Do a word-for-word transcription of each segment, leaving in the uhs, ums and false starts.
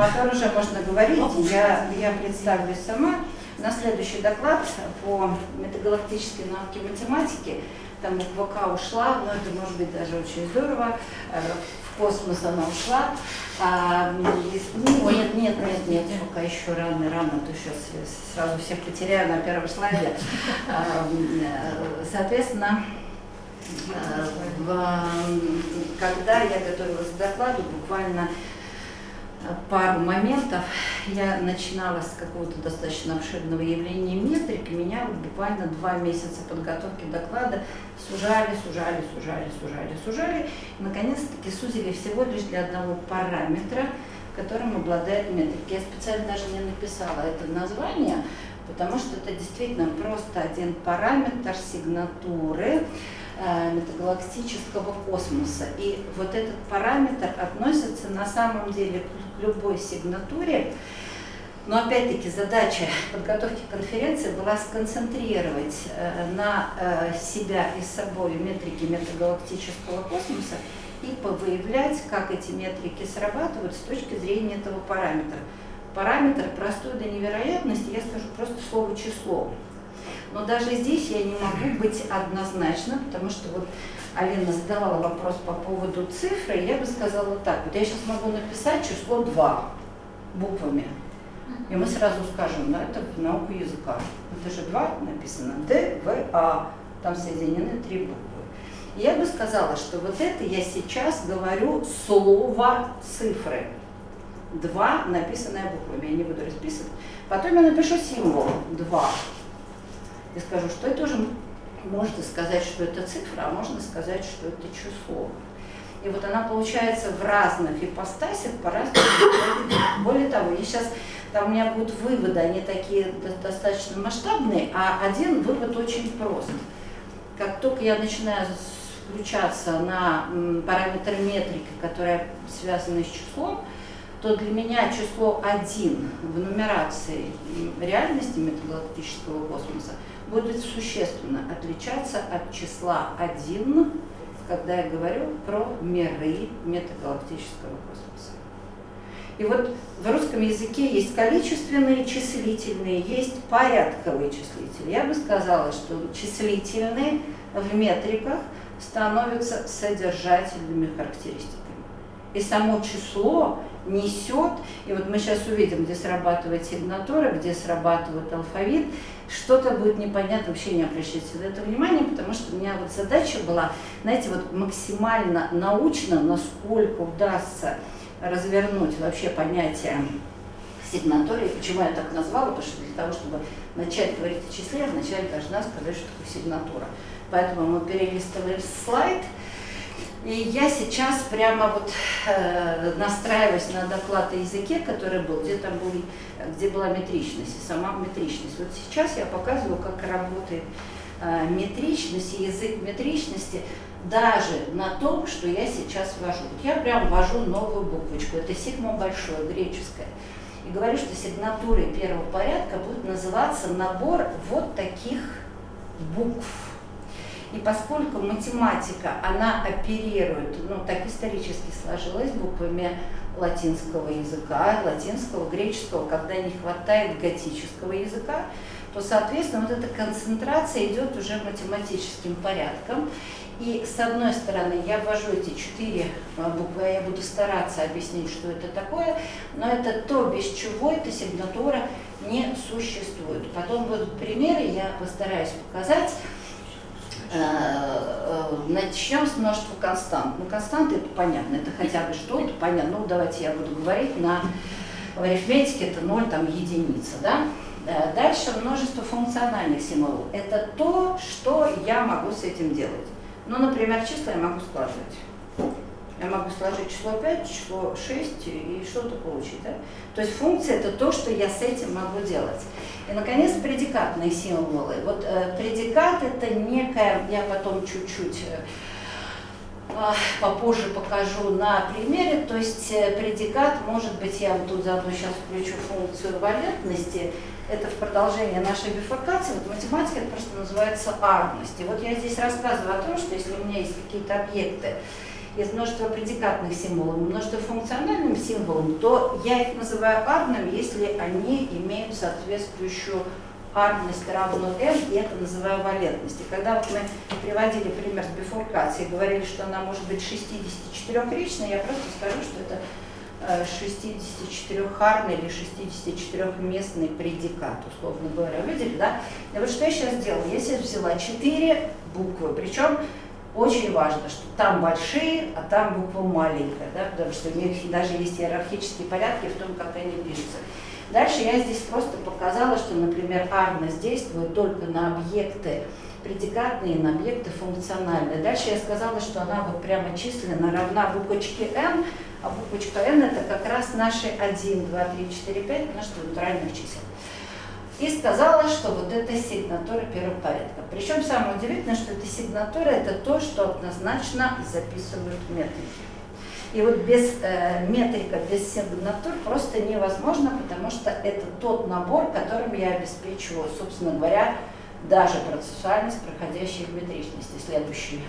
мотор уже можно говорить. Я, я представлюсь сама. На следующий доклад по метагалактической науке математики, там буква К ушла, но это может быть даже очень здорово. В космос она ушла. А, нет, нет, нет, нет, пока еще рано, рано, то сейчас сразу всех потеряю на первом слайде. А, соответственно, в, когда я готовилась к докладу, буквально пару моментов, я начинала с какого-то достаточно обширного явления метрики, меня вот буквально два месяца подготовки доклада сужали, сужали, сужали, сужали, сужали, и наконец-таки сузили всего лишь для одного параметра, которым обладает метрика. Я специально даже не написала это название, потому что это действительно просто один параметр сигнатуры э, метагалактического космоса. И вот этот параметр относится на самом деле к любой сигнатуре. Но опять-таки задача подготовки конференции была сконцентрировать э, на э, себя и собой метрики метагалактического космоса и повыявлять, как эти метрики срабатывают с точки зрения этого параметра. Параметр простой до невероятности, я скажу просто слово число. Но даже здесь я не могу быть однозначна, потому что вот Алина задавала вопрос по поводу цифры, я бы сказала так, вот я сейчас могу написать число два буквами, и мы сразу скажем, ну это в науку языка, это же два написано, Д, В, А, там соединены три буквы. И я бы сказала, что вот это я сейчас говорю слово цифры. два, написанное буквами, я не буду расписывать. Потом я напишу символ два. И скажу, что это уже можно сказать, что это цифра, а можно сказать, что это число. И вот она получается в разных ипостасях по-разному. Более того, я сейчас, там у меня будут выводы, они такие достаточно масштабные, а один вывод очень прост. Как только я начинаю включаться на параметр метрики, которая связана с числом, то для меня число один в нумерации реальности метагалактического космоса будет существенно отличаться от числа один, когда я говорю про миры метагалактического космоса. И вот в русском языке есть количественные числительные, есть порядковые числители. Я бы сказала, что числительные в метриках становятся содержательными характеристиками. И само число несет, и вот мы сейчас увидим, где срабатывает сигнатура, где срабатывает алфавит, что-то будет непонятно, вообще не обращайте на это внимание, потому что у меня вот задача была, знаете, вот максимально научно, насколько удастся развернуть вообще понятие сигнатуры. Почему я так назвала? Потому что для того, чтобы начать говорить о числе, я вначале должна сказать, что такое сигнатура. Поэтому мы перелистываем слайд. И я сейчас прямо вот э, настраиваюсь на доклад о языке, который был, где там был, где была метричность, и сама метричность. Вот сейчас я показываю, как работает э, метричность и язык метричности даже на том, что я сейчас ввожу. Вот я прям ввожу новую буквочку, это сигма большое, греческое. И говорю, что сигнатурой первого порядка будет называться набор вот таких букв. И поскольку математика, она оперирует, ну так исторически сложилось, буквами латинского языка, латинского, греческого, когда не хватает готического языка, то, соответственно, вот эта концентрация идет уже математическим порядком. И с одной стороны, я ввожу эти четыре буквы, я буду стараться объяснить, что это такое, но это то, без чего эта сигнатура не существует. Потом будут примеры, я постараюсь показать. Начнем с множества констант. Ну, константы это понятно, это хотя бы что-то понятно. Ну, давайте я буду говорить на в арифметике это ноль, там единица, да? Дальше множество функциональных символов. Это то, что я могу с этим делать. Ну, например, числа я могу складывать. Я могу сложить число пять, число шесть и что-то получить, да? То есть функция это то, что я с этим могу делать. И, наконец, предикатные символы. Вот э, предикат это некая, я потом чуть-чуть э, попозже покажу на примере, то есть э, предикат, может быть, я вот тут заодно сейчас включу функцию валентности, это в продолжение нашей бифуркации, вот математика это просто называется арность. И вот я здесь рассказываю о том, что если у меня есть какие-то объекты, есть множество предикатных символов, множество функциональных символов, то я их называю арными, если они имеют соответствующую арность равную m, и это называю валентность. И когда вот мы приводили пример с бифуркацией, говорили, что она может быть шестидесятичетырёхречной, я просто скажу, что это шестидесятичетырёхарный или шестидесятичетырёхместный предикат, условно говоря. Видели, да? И вот что я сейчас сделала? Я себе взяла четыре буквы, причем очень важно, что там большие, а там буква маленькая, да, потому что у них даже есть иерархические порядки в том, как они пишутся. Дальше я здесь просто показала, что, например, арность действует только на объекты предикатные, на объекты функциональные. Дальше я сказала, что она вот прямо численно равна буквочке n, а буквочка n это как раз наши один, два, три, четыре, пять наших натуральных чисел. И сказала, что вот это сигнатура первого порядка. Причем самое удивительное, что эта сигнатура это то, что однозначно записывают метрики. И вот без э, метрика, без сигнатур просто невозможно, потому что это тот набор, которым я обеспечиваю, собственно говоря, даже процессуальность, проходящей в метричности. Следующий.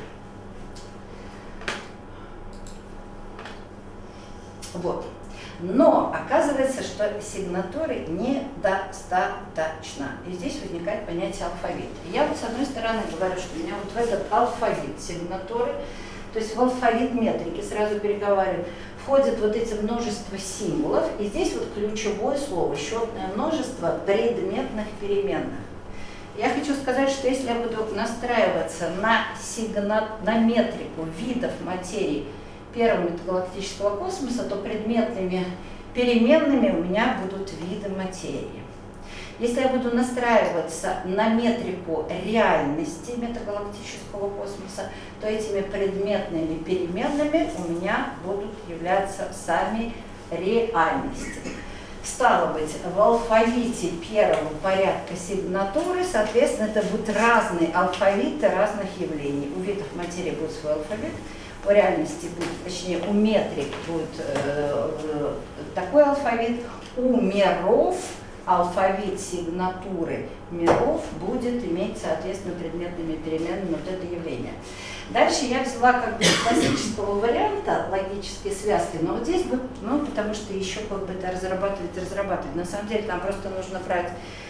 Вот. Но оказывается, что сигнатуры недостаточно. И здесь возникает понятие алфавит. И я вот с одной стороны говорю, что у меня вот в этот алфавит сигнатуры, то есть в алфавит метрики, сразу переговариваю, входит вот эти множество символов, и здесь вот ключевое слово, счетное множество предметных переменных. Я хочу сказать, что если я буду настраиваться на, сигна... на метрику видов материи первого метагалактического космоса, то предметными переменными у меня будут виды материи. Если я буду настраиваться на метрику реальности метагалактического космоса, то этими предметными переменными у меня будут являться сами реальности. Стало быть, в алфавите первого порядка сигнатуры, соответственно, это будут разные алфавиты разных явлений. У видов материи будет свой алфавит, у реальности будет, точнее, у метрик будет э, э, такой алфавит, у миров алфавит сигнатуры миров будет иметь, соответственно, предметными переменными вот это явление. Дальше я взяла как бы классического варианта логической связки, но вот здесь, ну, потому что еще как бы это разрабатывать, разрабатывать. На самом деле там просто нужно брать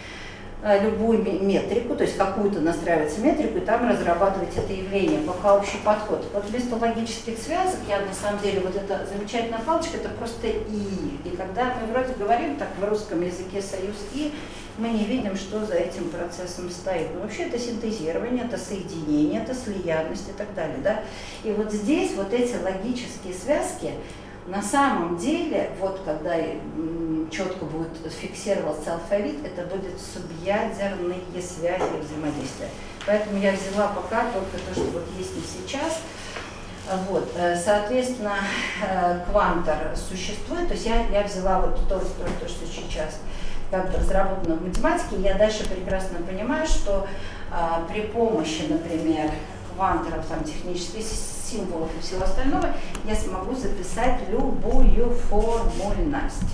любую метрику, то есть какую-то настраивать метрику, и там разрабатывать это явление, пока общий подход. Вот вместо логических связок я на самом деле, вот эта замечательная палочка, это просто «и». И когда мы вроде говорим так в русском языке союз «и», мы не видим, что за этим процессом стоит. Но вообще это синтезирование, это соединение, это слиянность и так далее. Да? И вот здесь вот эти логические связки, на самом деле, вот когда четко будет фиксироваться алфавит, это будет субъядерные связи взаимодействия. Поэтому я взяла пока только то, что вот есть не сейчас. Вот, соответственно, квантор существует, то есть я, я взяла вот то, то, то, что сейчас как бы разработано в математике. Я дальше прекрасно понимаю, что а, при помощи, например, кванторов, там, технических символов и всего остального, я смогу записать любую формульность.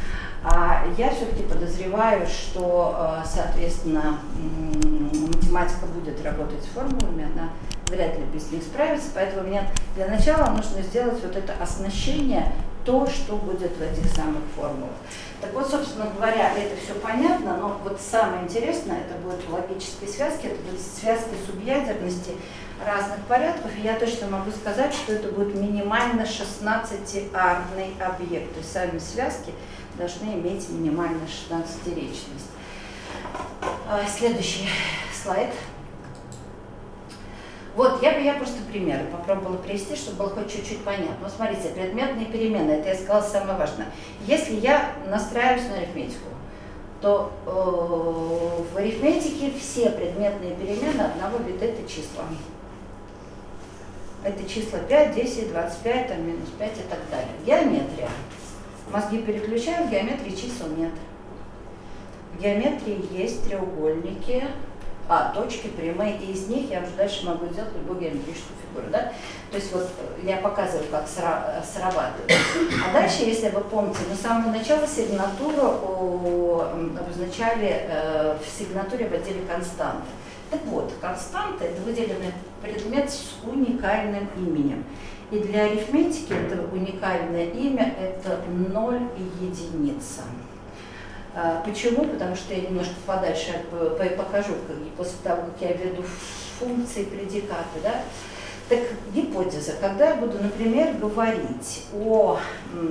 А я все-таки подозреваю, что, соответственно, математика будет работать с формулами, она вряд ли без них справится, поэтому мне для начала нужно сделать вот это оснащение, то, что будет в этих самых формулах. Так вот, собственно говоря, это все понятно, но вот самое интересное, это будет в логической связке, это будет связки субъядерности разных порядков, и я точно могу сказать, что это будет минимально шестнадцатиарный объект, то есть сами связки должны иметь минимально шестнадцатиречность. Следующий слайд. Вот, я бы я просто примеры попробовала привести, чтобы было хоть чуть-чуть понятно. Вот смотрите, предметные перемены, это я сказала самое важное. Если я настраиваюсь на арифметику, то э, в арифметике все предметные перемены одного вида это числа. Это числа пять, десять, двадцать пять, там, минус пять и так далее. Геометрия. Мозги переключаем, в геометрии чисел нет. В геометрии есть треугольники, а, точки, прямые, и из них я уже дальше могу сделать любую геометрическую фигуру, да? То есть вот я показываю, как срабатывает. А дальше, если вы помните, мы с самого начала сигнатуру обозначали э, в сигнатуре в отделе константы. Так вот, константа – это выделенный предмет с уникальным именем. И для арифметики это уникальное имя – это ноль и единица. Почему? Потому что я немножко подальше покажу, после того, как я введу функции, предикаты. Да? Так, гипотеза. Когда я буду, например, говорить о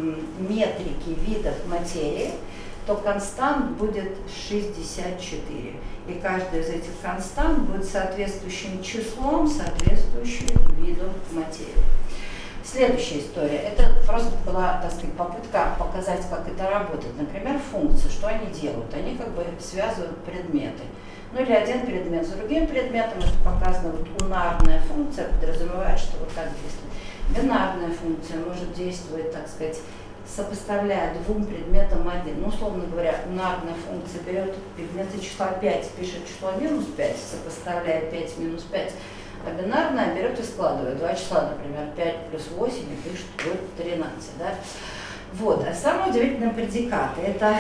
метрике видов материи, то констант будет шестьдесят четыре. И каждая из этих констант будет соответствующим числом, соответствующим виду материи. Следующая история. Это просто была, так сказать, попытка показать, как это работает. Например, функции. Что они делают? Они как бы связывают предметы. Ну или один предмет с другим предметом. Это показано, вот унарная функция подразумевает, что вот так действует. Бинарная функция может действовать, так сказать, сопоставляя двум предметам один. Ну, условно говоря, унарная функция берет предметы числа пять, пишет число минус пять, сопоставляя пять минус пять. А бинарная берет и складывает два числа, например, пять плюс восемь, и пишет будет тринадцать. Да? Вот. А самое удивительное предикаты – это,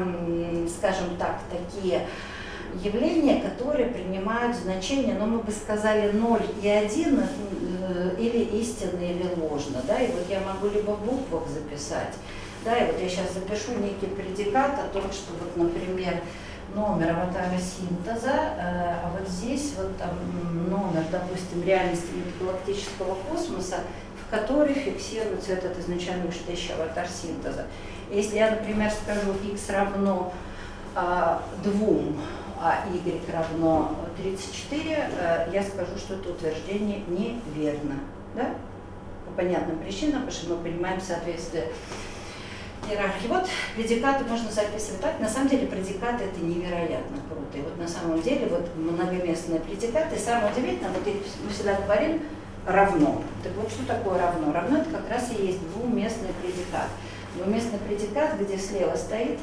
эм, скажем так, такие явления, которые принимают значение, но мы бы сказали ноль и один, э, или истинно, или ложно. Да? И вот я могу либо в буквах записать, да, и вот я сейчас запишу некий предикат о том, что вот, например, номер аватара синтеза, э, а вот здесь вот там номер, допустим, реальности галактического космоса, в который фиксируется этот изначально вышедший аватар синтеза. Если я, например, скажу x равно э, двум, а y равно тридцать четыре, э, я скажу, что это утверждение неверно. Да? По понятным причинам, потому что мы понимаем соответствие иерархии. Вот предикаты можно записывать так. На самом деле предикаты это невероятно круто. И вот на самом деле вот многоместные предикаты. И самое удивительное, вот мы всегда говорим равно. Так вот, что такое равно? Равно это как раз и есть двуместный предикат. Двуместный предикат, где слева стоит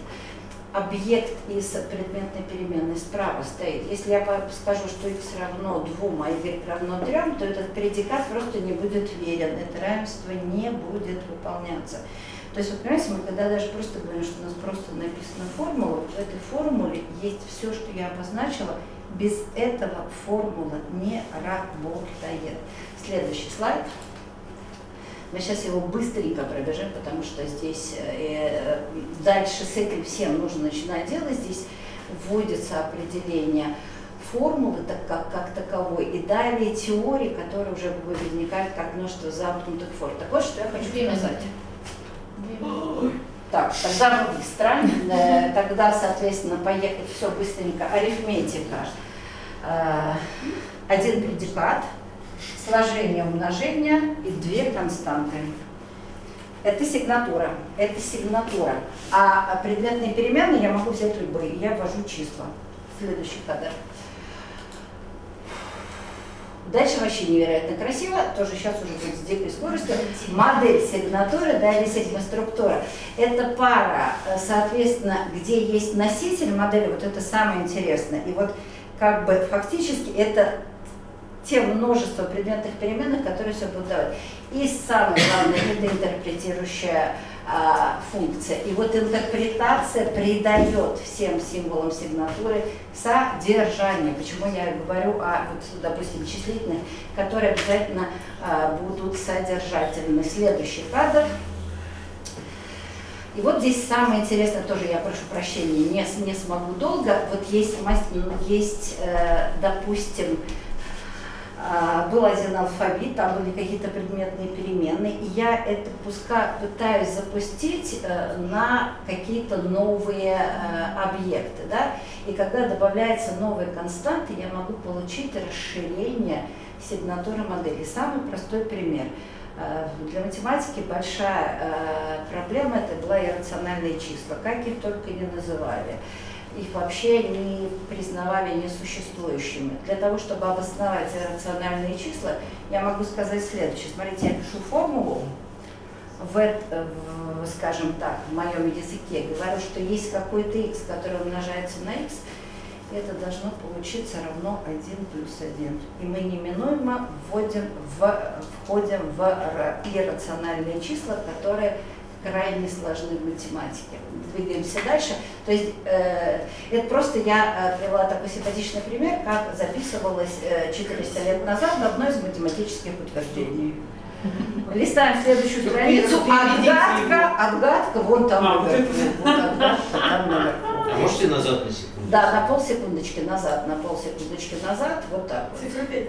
объект из предметной переменной, справа стоит. Если я скажу, что x равно двум, а y равно трем, то этот предикат просто не будет верен. Это равенство не будет выполняться. То есть, вы понимаете, мы когда даже просто говорим, что у нас просто написана формула, в этой формуле есть все, что я обозначила, без этого формула не работает. Следующий слайд. Мы сейчас его быстренько пробежим, потому что здесь э, дальше с этим всем нужно начинать делать. Здесь вводится определение формулы так, как, как таковой, и далее теории, которые уже возникают как множество замкнутых форм. Так вот, что я хочу сказать. Так, тогда мы быстро. Тогда, соответственно, поехать все быстренько. Арифметика. Один предикат, сложение, умножение и две константы. Это сигнатура. Это сигнатура. А предметные переменные я могу взять любые. Я ввожу числа. Следующий кадр. Дальше вообще невероятно красиво, тоже сейчас уже будет с дикой скоростью. Модель сигнатуры, да, или структура. Это пара, соответственно, где есть носитель модели, вот это самое интересное. И вот как бы фактически это те множество предметных переменных, которые все будут давать. И самое главное, это интерпретирующая а, функция. И вот интерпретация придает всем символам сигнатуры содержание. Почему я говорю о, вот, допустим, числительных, которые обязательно а, будут содержательны. Следующий кадр. И вот здесь самое интересное, тоже я прошу прощения, не, не смогу долго. Вот есть, есть э, допустим, был один алфавит, там были какие-то предметные переменные, и я это пускай пытаюсь запустить э, на какие-то новые э, объекты, да? И когда добавляются новые константы, я могу получить расширение сигнатуры модели. Самый простой пример. Э, для математики большая э, проблема это была иррациональные числа, как их только не называли. Их вообще не признавали несуществующими. Для того, чтобы обосновать иррациональные числа, я могу сказать следующее. Смотрите, я пишу формулу, в, в, скажем так, в моем языке, говорю, что есть какой-то x, который умножается на x, и это должно получиться равно один плюс один. И мы неминуемо вводим в, входим в иррациональные числа, которые крайне сложны в математике. Двигаемся дальше. То есть э, это просто я э, привела такой симпатичный пример, как записывалось э, четыреста лет назад в одно из математических утверждений. Листаем следующую страницу, отгадка, отгадка, вон там а, наверху, вот отгадка там наверху. А можете назад на секунду? Да, на полсекундочки назад, на полсекундочки назад, вот так вот. Цифра пять.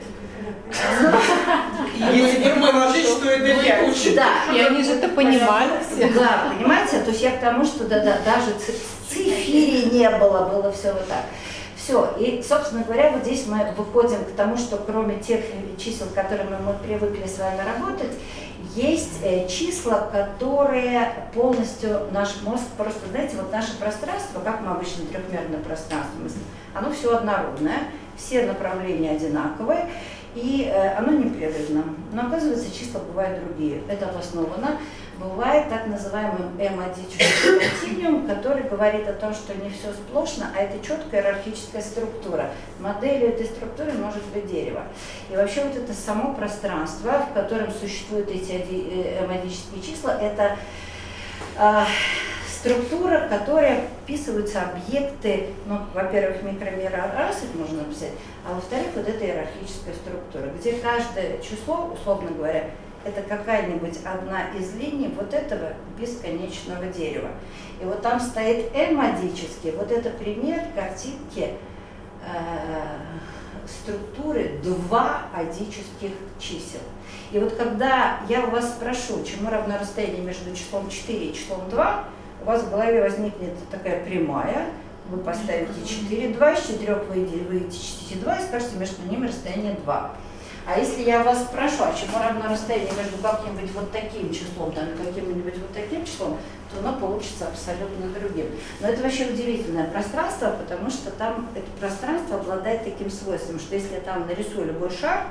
Если предположить, что это пять. Да, и они же это понимали все. Да, понимаете, то есть я к тому, что да, да, даже цифири не было, было все вот так. Все, и, собственно говоря, вот здесь мы выходим к тому, что кроме тех чисел, которыми мы привыкли с вами работать, есть э, числа, которые полностью наш мозг, просто, знаете, вот наше пространство, как мы обычно трехмерное пространство мыслим, оно все однородное, все направления одинаковые, и э, оно непрерывно. Но оказывается, числа бывают другие. Это обосновано. Бывает так называемый M-адический континуум, который говорит о том, что не все сплошно, а это четкая иерархическая структура. Моделью этой структуры может быть дерево. И вообще вот это само пространство, в котором существуют эти M-адические числа, это э, структура, в которой описываются объекты, ну, во-первых, микромира раз их можно написать, а во-вторых, вот эта иерархическая структура, где каждое число, условно говоря, это какая-нибудь одна из линий вот этого бесконечного дерева. И вот там стоит M-адический, вот это пример картинки э, структуры два адических чисел. И вот когда я у вас спрошу, чему равно расстояние между числом четыре и числом два, у вас в голове возникнет такая прямая, вы поставите четыре, два, из четырех вы вычтите два и скажете, между ними расстояние два. А если я вас спрошу, а чему равно расстояние между каким-нибудь вот таким числом, там, и каким-нибудь вот таким числом, то оно получится абсолютно другим. Но это вообще удивительное пространство, потому что там это пространство обладает таким свойством, что если я там нарисую любой шар,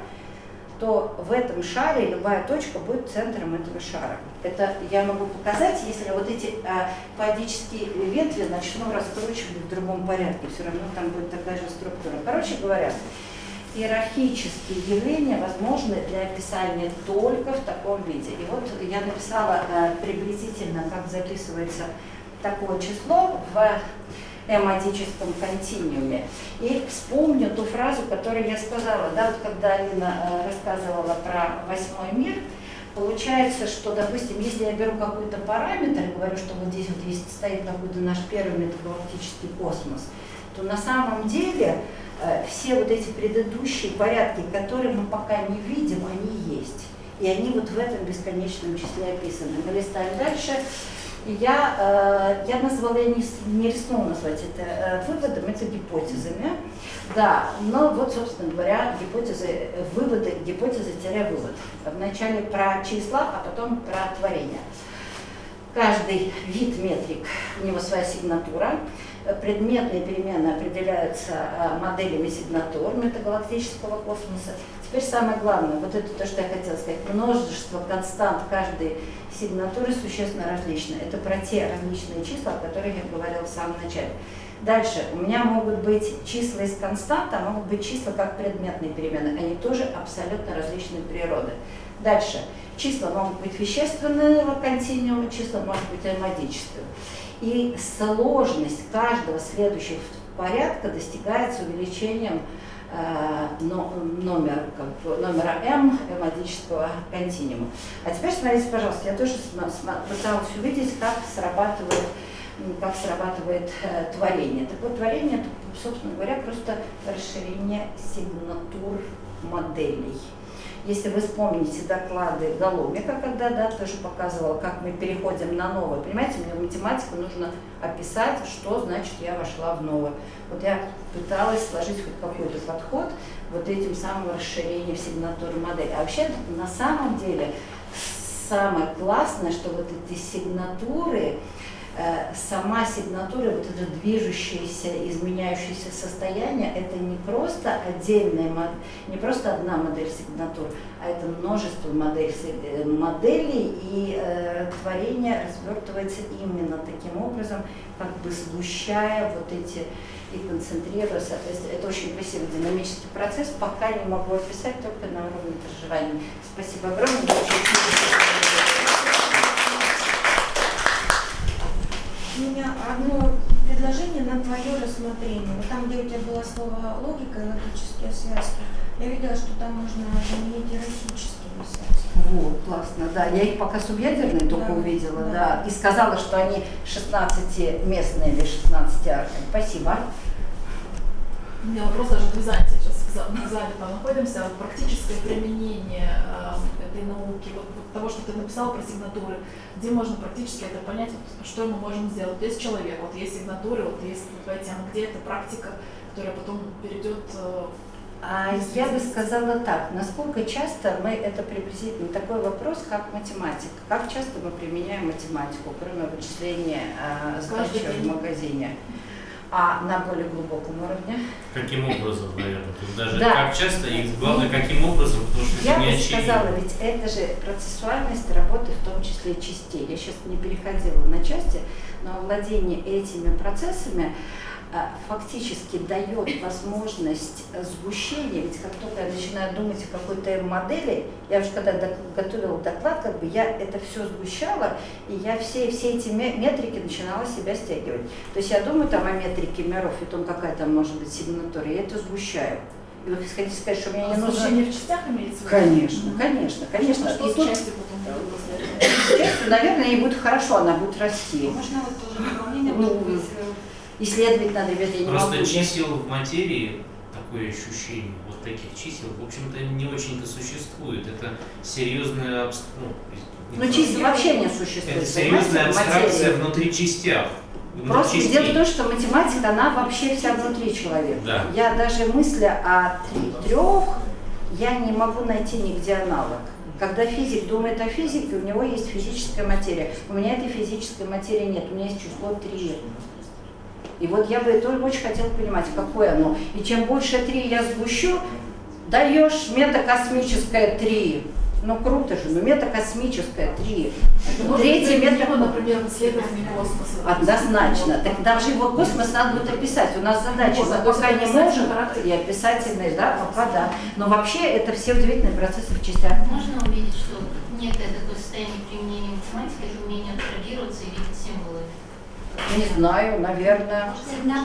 то в этом шаре любая точка будет центром этого шара. Это я могу показать, если вот эти а, поодические ветви начну раскручивать в другом порядке, все равно там будет такая же структура. Короче говоря, иерархические явления возможны для описания только в таком виде. И вот я написала э, приблизительно, как записывается такое число в M-адическом континууме. И вспомню ту фразу, которую я сказала, да, вот когда Алина э, рассказывала про восьмой мир, получается, что, допустим, если я беру какой-то параметр и говорю, что вот здесь вот есть, стоит какой-то наш первый метагалактический космос, то на самом деле все вот эти предыдущие порядки, которые мы пока не видим, они есть. И они вот в этом бесконечном числе описаны. Мы листаем дальше. И я, я назвала, я не, не рискнула назвать это выводом, это гипотезами. Да, но вот, собственно говоря, гипотезы, выводы, гипотеза-вывод. Вначале про числа, а потом про творение. Каждый вид метрик, у него своя сигнатура. Предметные перемены определяются моделями сигнатур метагалактического космоса. Теперь самое главное, вот это то, что я хотела сказать, множество констант каждой сигнатуры существенно различны. Это про те различные числа, о которых я говорила в самом начале. Дальше, у меня могут быть числа из констант, а могут быть числа как предметные перемены. Они тоже абсолютно различной природы. Дальше, числа могут быть вещественного континуума, числа могут быть м-адического. И сложность каждого следующего порядка достигается увеличением э, но, номер, как, номера m m-адического континуума. А теперь смотрите, пожалуйста, я тоже пыталась увидеть, как срабатывает, как срабатывает э, творение. Так вот, творение, это, собственно говоря, просто расширение сигнатур моделей. Если вы вспомните доклады Голомика, когда да, тоже показывала, как мы переходим на новое. Понимаете, мне в математику нужно описать, что значит я вошла в новое. Вот я пыталась сложить хоть какой-то подход вот этим самым расширением сигнатуры модели. А вообще, на самом деле, самое классное, что вот эти сигнатуры, сама сигнатура, вот это движущееся, изменяющееся состояние, это не просто отдельная, не просто одна модель сигнатур, а это множество модель, моделей, и э, творение развертывается именно таким образом, как бы сгущая вот эти и концентрируясь. Соответственно, это очень красивый динамический процесс, пока не могу описать, только на уровне проживания. Спасибо огромное. У меня одно предложение на твое рассмотрение. Вот там, где у тебя было слово логика и логические связки, я видела, что там можно заменить иерархическими связками. Вот, классно, да. Я их пока субъядерные только Да, увидела, да. да. И сказала, что они шестнадцатиместные или шестнадцатиарные. Спасибо. У меня вопрос даже в дизайне сейчас в зале там находимся. Практическое применение э, этой науки, вот, вот того, что ты написал про сигнатуры, где можно практически это понять, вот, что мы можем сделать. Вот есть человек, вот есть сигнатуры, вот есть твоя тема, где эта практика, которая потом перейдет. Э, А я бы сказала так, насколько часто мы, это приблизительно такой вопрос, как математика. Как часто мы применяем математику, кроме вычисления э, задачи в магазине? А на более глубоком уровне? Каким образом, наверное? Тут даже Да. как часто и главное, каким образом, потому что Я это не бы очевидно. сказала, ведь это же процессуальность работы, в том числе частей. Я сейчас не переходила на части, но владение этими процессами а, фактически дает возможность сгущения. Ведь как только я начинаю думать о какой-то модели, я уже когда готовила доклад, как бы я это все сгущала, и я все, все эти метрики начинала себя стягивать. То есть я думаю там о метрике миров и том, какая там может быть сигнатура, я это сгущаю. И вы хотите сказать, что мне не нужно... Сгущение в частях имеется в виду? Конечно, конечно, конечно. Что И с тут, частью потом? частью, наверное, ей будет хорошо, она будет расти. Можно вот тоже дополнение Ну, быть, исследовать надо, ребята, я не Просто могу. чисел в материи, такое ощущение, вот таких чисел, в общем-то, не очень-то существует. Это серьезная абс... ну, Ну, чисел вообще не существует. это серьезная понимаете, абстракция материи. внутри частях. внутри Просто частей. дело в том, что математика, она вообще вся внутри человека. Да. Я даже мысля о трех, я не могу найти нигде аналог. Когда физик думает о физике, у него есть физическая материя. У меня этой физической материи нет, у меня есть число три. И вот я бы тоже очень хотела понимать, какое оно. И чем больше три я сгущу, даешь метакосмическое три. Ну круто же, ну метакосмическое три. Третий метр... Например, исследование космоса. Однозначно. Так даже его космос надо будет описать. У нас задача, Можно, мы пока не можем, характер. и описательные, да, пока да. Но вообще это все удивительные процессы в частях. Можно увидеть, что некое такое состояние применения математики, это умение абстрагироваться и видеть символы? Не знаю, наверное.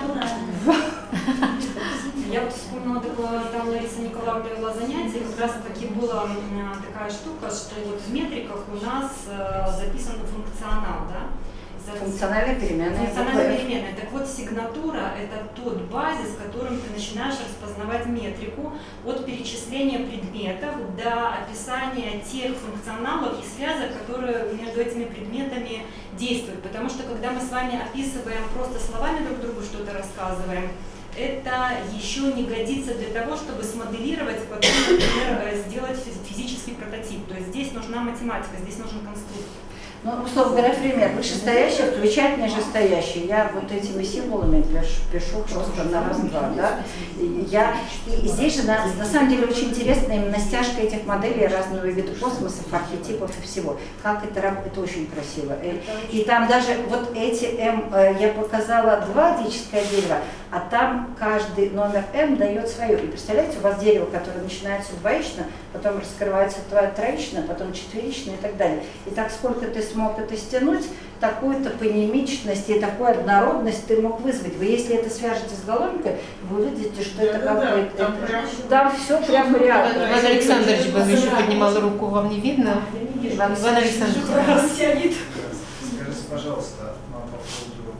Я вот вспомнила такое, там Лариса Николаевна вела занятие, как раз таки была такая штука, что вот в метриках у нас записан функционал, да? Функциональная переменная. Функциональная переменная. Так вот, сигнатура – это тот базис, которым ты начинаешь распознавать метрику от перечисления предметов до описания тех функционалов и связок, которые между этими предметами действуют. Потому что, когда мы с вами описываем просто словами друг другу что-то рассказываем, это еще не годится для того, чтобы смоделировать, потом, например, сделать физический прототип. То есть здесь нужна математика, здесь нужен конструктор. Ну, условно говоря, пример. Вышестоящее включает нижестоящее. Я вот этими символами пишу, пишу просто на раз-два, да. И я, и здесь же на, на самом деле очень интересна именно стяжка этих моделей разного вида космосов, архетипов и всего. Как это работает, это очень красиво. И, и там даже вот эти М, я показала два адическое дерево, а там каждый номер М дает свое. И представляете, у вас дерево, которое начинается двоично, потом раскрывается троично, потом четверично и так далее. И так сколько ты смог это стянуть, такую-то понимичность и такую однородность ты мог вызвать. Вы, если это свяжете с головникой, вы увидите, что это какое-то... Там, там все прямо реально. Иван Александрович бы еще поднимал руку, вам не видно? Иван Александрович. Скажите, пожалуйста, по поводу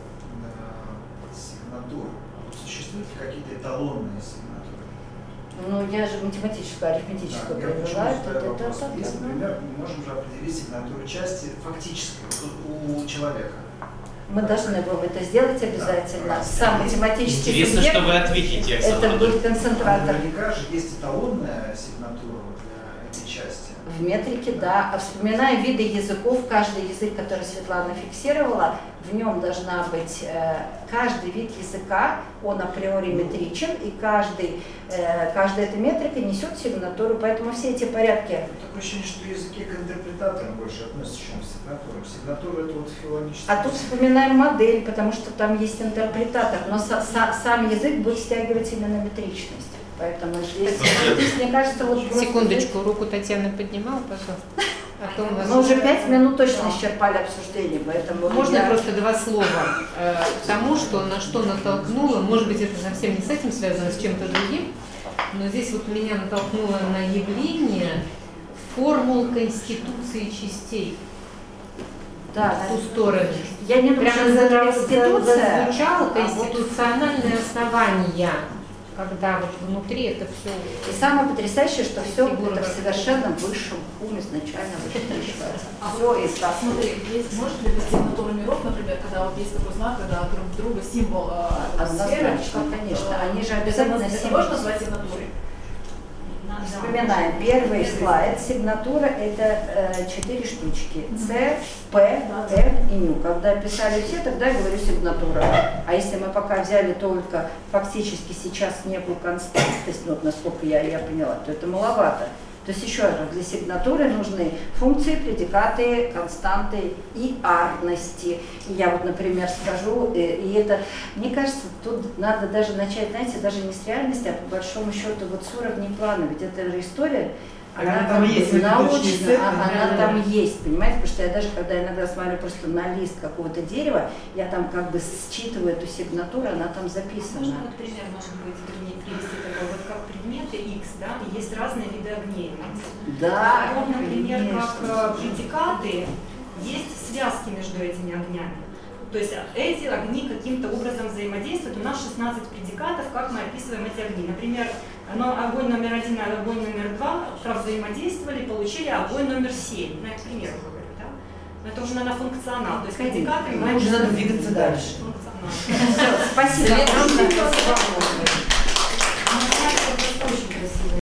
сигнатур. Существуют ли какие-то эталонные сигнатуры? Ну, я же математическую, арифметическую Да, провела. я Это, это, вопрос. это, Если, это, например, мы можем же определить сигнатуру части фактической у человека. Мы должны будем это сделать обязательно. Да. Сам математический Интересно, субъект, что вы ответите, Оксана. это будет концентратор. Наверняка же есть эталонная сигнатура для этой части. В метрике, да. А вспоминая виды языков, каждый язык, который Светлана фиксировала, в нем должна быть э, каждый вид языка, он априори метричен, и каждый, э, каждая эта метрика несет сигнатуру, поэтому все эти порядки. Такое ощущение, что языки к интерпретаторам больше относятся, чем к сигнатурам. Сигнатура — это вот филологическая. А тут вспоминаем модель, потому что там есть интерпретатор, но со, со, сам язык будет стягивать именно метричность. Поэтому здесь, здесь мне кажется, вот просто... Секундочку, руку Татьяна поднимала, пожалуйста. А то у нас Мы уже пять минут точно Да. исчерпали обсуждение, поэтому... Можно я- просто два слова э, к тому, что на что натолкнуло, может быть, это совсем не с этим связано, а с чем-то другим, но здесь вот меня натолкнуло на явление формул конституции частей. Да, В ту сторону. Я не думаю, Прямо что это за- конституция. зазвучало а вот- конституциональное основание, когда вот внутри это все... И самое потрясающее, что все Фигура это в как- совершенно высшем уме изначально высчитывается. А Все и так. Смотри, есть, может ли быть сигнатура миров, например, когда вот есть такой знак, когда друг друга символ э, сферы, Однозначно, как, конечно. э, Они же это обязательно можно- это символ. можно назвать сигнатурой? Вспоминаем, первый слайд, сигнатура это э, четыре штучки, С, П, Ф и Ню. Когда писали все, тогда я говорю сигнатура. А если мы пока взяли только фактически сейчас некую константность, ну, вот насколько я, я поняла, то это маловато. То есть еще раз, для сигнатуры нужны функции, предикаты, константы и арности. И я вот, например, скажу, и, и это, мне кажется, тут надо даже начать, знаете, даже не с реальности, а по большому счету вот с уровня плана. Ведь это же история, Она она, там как есть, бы это точный научна, сет, а- она да. там есть, понимаете? Потому что я даже, когда иногда смотрю просто на лист какого-то дерева, я там как бы считываю эту сигнатуру, она там записана. Можно вот пример, может быть, вернее, привести такой, вот как предметы X, да, и есть разные виды огней. Да, Вот, например, конечно. как э, предикаты, есть связки между этими огнями. То есть эти огни каким-то образом взаимодействуют. У нас шестнадцать предикатов, как мы описываем эти огни. Например, но огонь номер один и огонь номер два взаимодействовали, получили огонь номер семь. Ну, я к примеру говорю, да? Но это уже, наверное, функционал. То есть предикаты мы Уже надо двигаться дальше. функционал. Спасибо. Совет огромное. нужен. Спасибо. Очень красиво.